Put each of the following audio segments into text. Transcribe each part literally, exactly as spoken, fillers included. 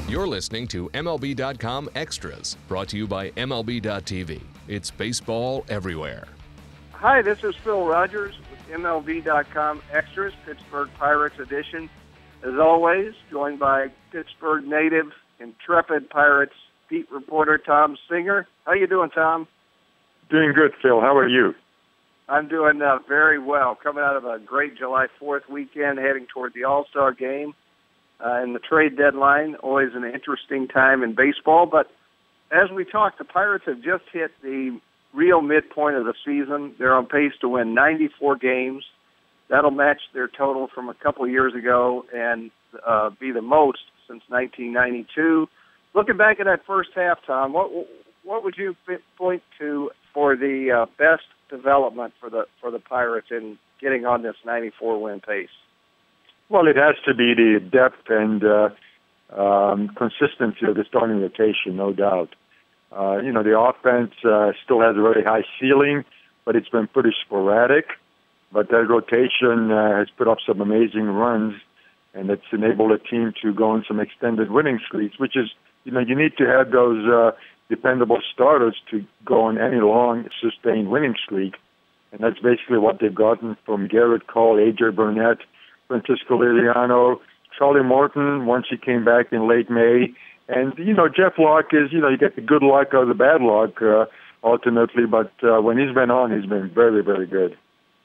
You're listening to M L B dot com Extras, brought to you by M L B dot T V. It's baseball everywhere. Hi, this is Phil Rogers with M L B dot com Extras, Pittsburgh Pirates edition. As always, joined by Pittsburgh native, intrepid Pirates beat reporter Tom Singer. How you doing, Tom? Doing good, Phil. How are you? I'm doing uh, very well. Coming out of a great July fourth weekend, heading toward the All-Star game. Uh, and the trade deadline, always an interesting time in baseball. But as we talked, the Pirates have just hit the real midpoint of the season. They're on pace to win ninety-four games. That'll match their total from a couple years ago and uh, be the most since nineteen ninety-two. Looking back at that first half, Tom, what what would you point to for the uh, best development for the for the Pirates in getting on this ninety-four win pace? Well, it has to be the depth and uh, um, consistency of the starting rotation, no doubt. Uh, you know, the offense uh, still has a very high ceiling, but it's been pretty sporadic. But that rotation uh, has put up some amazing runs, and it's enabled a team to go on some extended winning streaks, which is, you know, you need to have those uh, dependable starters to go on any long, sustained winning streak. And that's basically what they've gotten from Garrett Cole, A J Burnett, Francisco Liriano, Charlie Morton once he came back in late May. And, you know, Jeff Locke is, you know, you get the good luck or the bad luck uh, ultimately, but uh, when he's been on, he's been very, very good.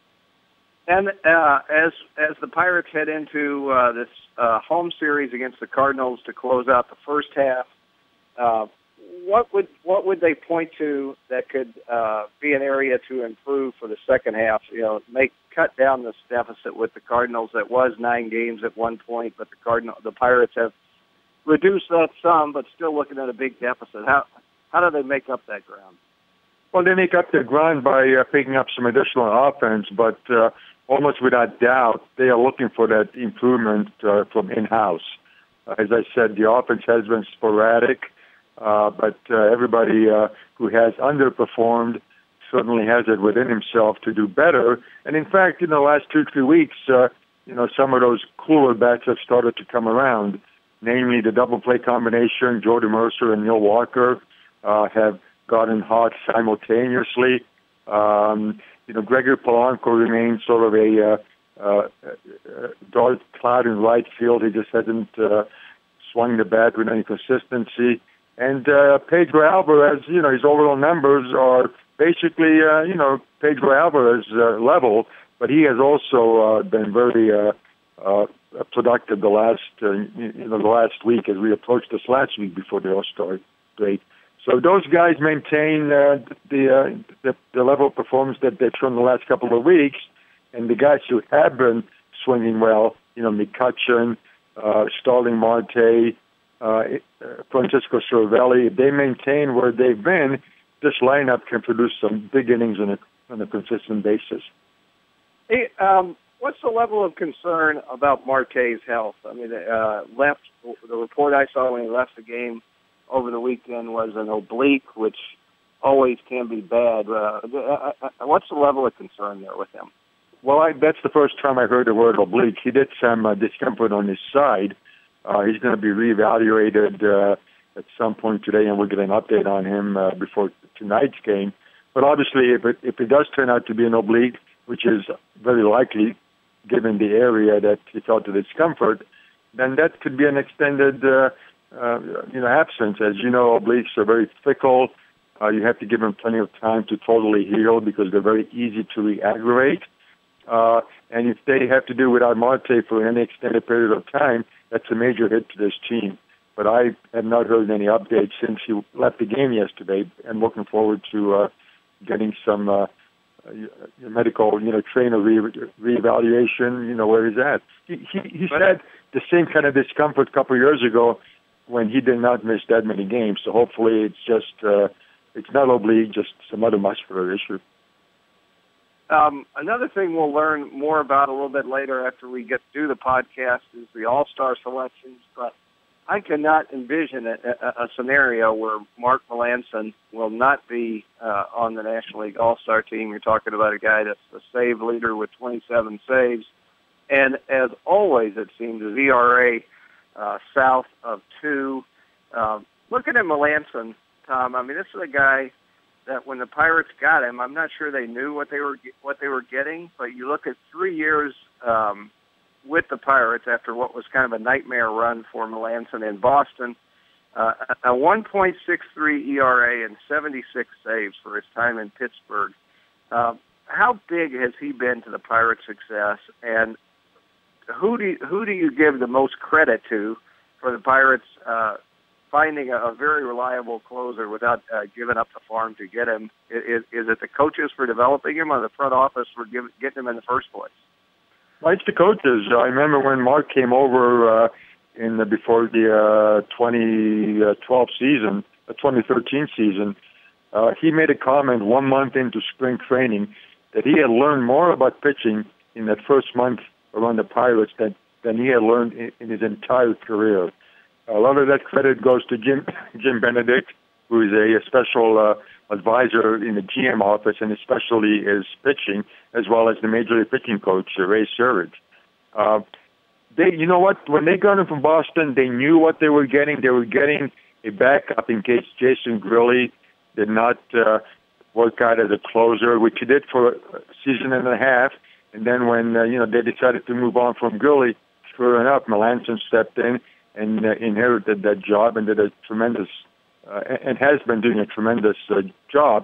And uh, as as the Pirates head into uh, this uh, home series against the Cardinals to close out the first half, uh, what would what would they point to that could uh, be an area to improve for the second half? You know, make cut down this deficit with the Cardinals that was nine games at one point, but the Cardinal the Pirates have reduced that some, but still looking at a big deficit. How how do they make up that ground? Well, they make up the ground by uh, picking up some additional offense, but uh, almost without doubt, they are looking for that improvement uh, from in-house. Uh, as I said, the offense has been sporadic, uh, but uh, everybody uh, who has underperformed certainly has it within himself to do better. And in fact, in the last two, three weeks, uh, you know, some of those cooler bats have started to come around, namely the double play combination, Jordy Mercer and Neil Walker uh, have gotten hot simultaneously. Um, you know, Gregory Polanco remains sort of a uh, uh, uh, dark cloud in right field. He just hasn't uh, swung the bat with any consistency. And uh, Pedro Alvarez, you know, his overall numbers are basically, uh, you know, Pedro Alvarez uh, level, but he has also uh, been very uh, uh, productive the last, uh, you know, the last week as we approached this last week before the All-Star break. So those guys maintain uh, the, uh, the the level of performance that they've shown the last couple of weeks, and the guys who have been swinging well, you know, McCutchen, uh, Starling Marte, uh, Francisco Cervelli, if they maintain where they've been, this lineup can produce some big innings on a, on a consistent basis. Hey, um, what's the level of concern about Marte's health? I mean, uh, left the report I saw when he left the game over the weekend was an oblique, which always can be bad. Uh, uh, uh, what's the level of concern there with him? Well, I, that's the first time I heard the word oblique. He did some uh, discomfort on his side. Uh, he's going to be reevaluated uh, at some point today, and we'll get an update on him uh, before tonight's game. But obviously, if it, if it does turn out to be an oblique, which is very likely given the area that he felt the discomfort, then that could be an extended uh, Uh, you know, absence. As you know, obliques are very fickle. Uh, you have to give them plenty of time to totally heal because they're very easy to re-aggravate. Uh, and if they have to do without Marte for any extended period of time, that's a major hit to this team. But I have not heard any updates since he left the game yesterday, and looking forward to uh, getting some uh, uh, medical, you know, trainer re- re-evaluation, you know, where he's at. He, he, he said the same kind of discomfort a couple of years ago when he did not miss that many games. So hopefully it's just, uh, it's not oblique, just some other muscular issue. Um, another thing we'll learn more about a little bit later after we get to do the podcast is the All-Star selections, but I cannot envision a, a, a scenario where Mark Melancon will not be uh, on the National League All-Star team. You're talking about a guy that's the save leader with twenty-seven saves. And as always, it seems, his E R A uh, south of two. Uh, looking at Melanson, Tom, I mean, this is a guy that when the Pirates got him, I'm not sure they knew what they were what they were getting. But you look at three years um, with the Pirates after what was kind of a nightmare run for Melanson in Boston, uh, a one point six three E R A and seventy-six saves for his time in Pittsburgh. Uh, how big has he been to the Pirates' success, and who do you, who do you give the most credit to for the Pirates uh, finding a, a very reliable closer without uh, giving up the farm to get him? Is, is it the coaches for developing him, or the front office for give, getting him in the first place? Well, it's the coaches. I remember when Mark came over uh, in the, before the uh, twenty twelve season, the twenty thirteen season. Uh, he made a comment one month into spring training that he had learned more about pitching in that first month around the Pirates than, than he had learned in, in his entire career. A lot of that credit goes to Jim Jim Benedict, who is a, a special uh, advisor in the G M office, and especially his pitching, as well as the Major League pitching coach, Ray Searage. Uh, they, you know what? When they got him from Boston, they knew what they were getting. They were getting a backup in case Jason Grilli did not uh, work out as a closer, which he did for a season and a half. And then when uh, you know they decided to move on from Grilli, sure enough, Melanson stepped in and uh, inherited that job and did a tremendous, uh, and has been doing a tremendous uh, job.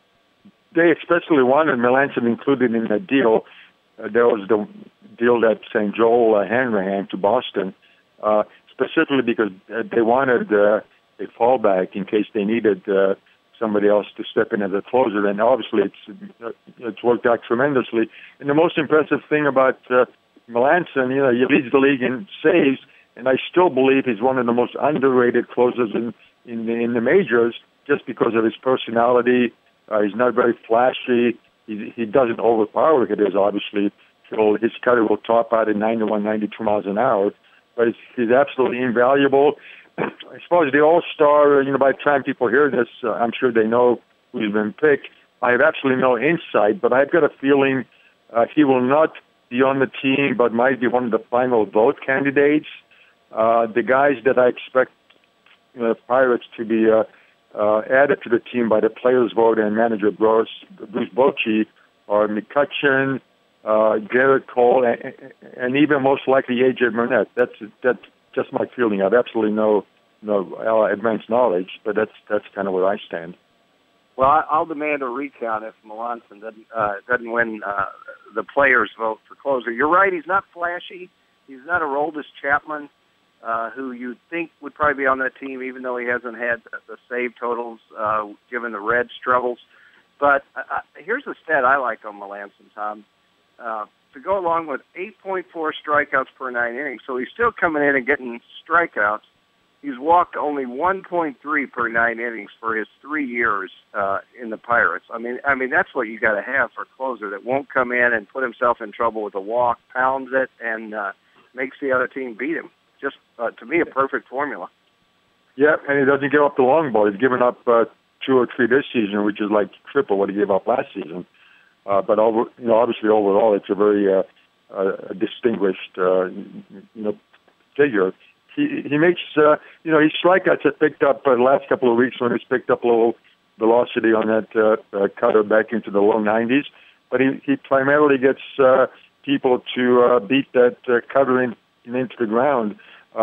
They especially wanted Melanson included in that deal. Uh, there was the deal that Saint Joel uh, Hanrahan to Boston, uh, specifically because uh, they wanted uh, a fallback in case they needed uh, somebody else to step in as a closer, and obviously it's it's worked out tremendously. And the most impressive thing about uh, Melanson, you know, he leads the league in saves, and I still believe he's one of the most underrated closers in in the, in the majors, just because of his personality. Uh, he's not very flashy. He he doesn't overpower hitters, obviously. So his cutter will top out at ninety-one, ninety-two miles an hour, but he's, he's absolutely invaluable. As far as the All-Star, you know, by the time people hear this, uh, I'm sure they know who's been picked. I have absolutely no insight, but I've got a feeling uh, he will not be on the team, but might be one of the final vote candidates. Uh, the guys that I expect you know, Pirates to be uh, uh, added to the team by the players' vote and manager Bruce, Bruce Bochy are McCutchen, uh, Garrett Cole, and, and even most likely A J Burnett. That's that's just my feeling. I have absolutely no no uh, advanced knowledge, but that's that's kind of where I stand. Well, I'll demand a recount if Melanson doesn't uh, doesn't win uh, the players' vote for closer. You're right; he's not flashy. He's not Aroldis Chapman, uh, who you'd think would probably be on that team, even though he hasn't had the, the save totals uh, given the Reds' struggles. But uh, here's a stat I like on Melanson, Tom. Uh, to go along with eight point four strikeouts per nine innings, so he's still coming in and getting strikeouts. He's walked only one point three per nine innings for his three years uh, in the Pirates. I mean, I mean that's what you got to have for a closer that won't come in and put himself in trouble with a walk, pounds it, and uh, makes the other team beat him. Just uh, to me, a perfect formula. Yeah, and he doesn't give up the long ball. He's given up uh, two or three this season, which is like triple what he gave up last season. Uh, but over, you know, obviously overall, it's a very uh, uh, distinguished, uh, you know, figure. He he makes, uh, you know, his strikeouts have picked up uh, the last couple of weeks when he's picked up a little velocity on that uh, uh, cutter back into the low nineties. But he, he primarily gets uh, people to uh, beat that uh, cutter in, in into the ground.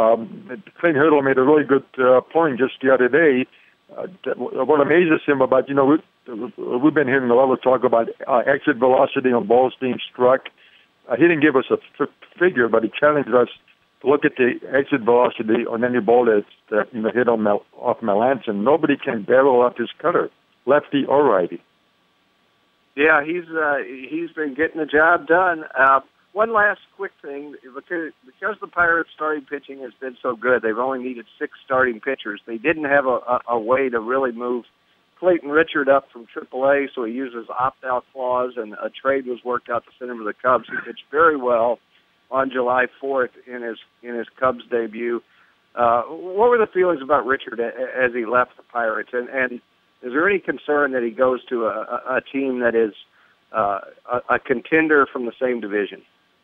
Um, Clint Hurdle made a really good uh, point just the other day. Uh, what amazes him about, you know, we, we've been hearing a lot of talk about uh, exit velocity on balls being struck. Uh, he didn't give us a f- figure, but he challenged us to look at the exit velocity on any ball that's uh, you know, hit on Mel- off Melanson. Nobody can barrel up his cutter, lefty or righty. Yeah, he's uh, he's been getting the job done. Uh, one last quick thing, because, because the Pirates' starting pitching has been so good, they've only needed six starting pitchers. They didn't have a, a, a way to really move Clayton Richard up from triple A, so he uses opt-out clause, and a trade was worked out to send him to the Cubs. He pitched very well on July fourth in his in his Cubs debut. Uh, what were the feelings about Richard as he left the Pirates? And, and is there any concern that he goes to a, a team that is uh, a, a contender from the same division?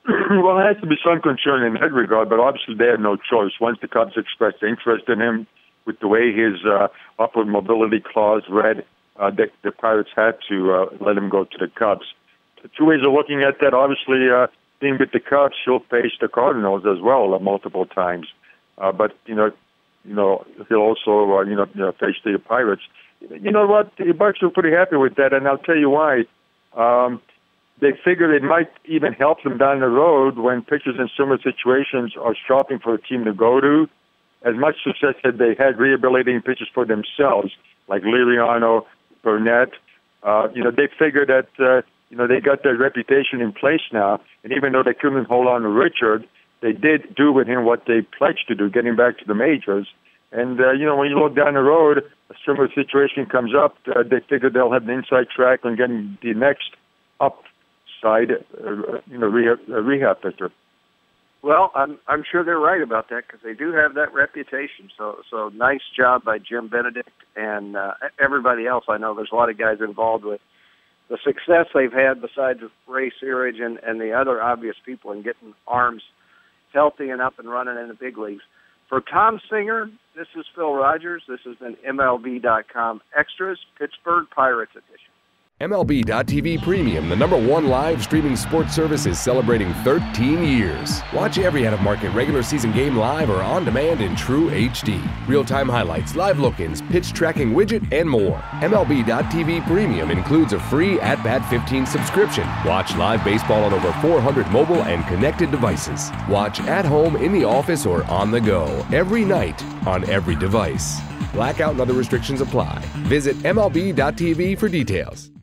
Well, it has to be some concern in that regard, but obviously they had no choice. Once the Cubs expressed interest in him, with the way his uh, upward mobility clause read, uh, the, the Pirates had to uh, let him go to the Cubs. The two ways of looking at that, obviously, uh, being with the Cubs, he'll face the Cardinals as well uh, multiple times. Uh, but, you know, you know, he'll also, uh, you know, you know, face the Pirates. You know what? The Bucs were pretty happy with that, and I'll tell you why. Um, they figured it might even help them down the road when pitchers in similar situations are shopping for a team to go to. As much success as they had rehabilitating pitchers for themselves, like Liriano, Burnett, uh, you know, they figured that, uh, you know, they got their reputation in place now, and even though they couldn't hold on to Richard, they did do with him what they pledged to do, getting back to the majors. And, uh, you know, when you look down the road, a similar situation comes up, uh, they figure they'll have an inside track on getting the next upside, uh, you know, rehab, uh, rehab pitcher. Well, I'm I'm sure they're right about that because they do have that reputation. So so nice job by Jim Benedict and uh, everybody else. I know there's a lot of guys involved with the success they've had besides Ray Searage and, and the other obvious people in getting arms healthy and up and running in the big leagues. For Tom Singer, this is Phil Rogers. This has been M L B dot com Extras, Pittsburgh Pirates edition. M L B dot T V Premium, the number one live streaming sports service, is celebrating thirteen years. Watch every out-of-market regular season game live or on demand in true H D. Real-time highlights, live look-ins, pitch tracking widget, and more. M L B dot T V Premium includes a free At Bat fifteen subscription. Watch live baseball on over four hundred mobile and connected devices. Watch at home, in the office, or on the go every night on every device. Blackout and other restrictions apply. Visit M L B dot T V for details.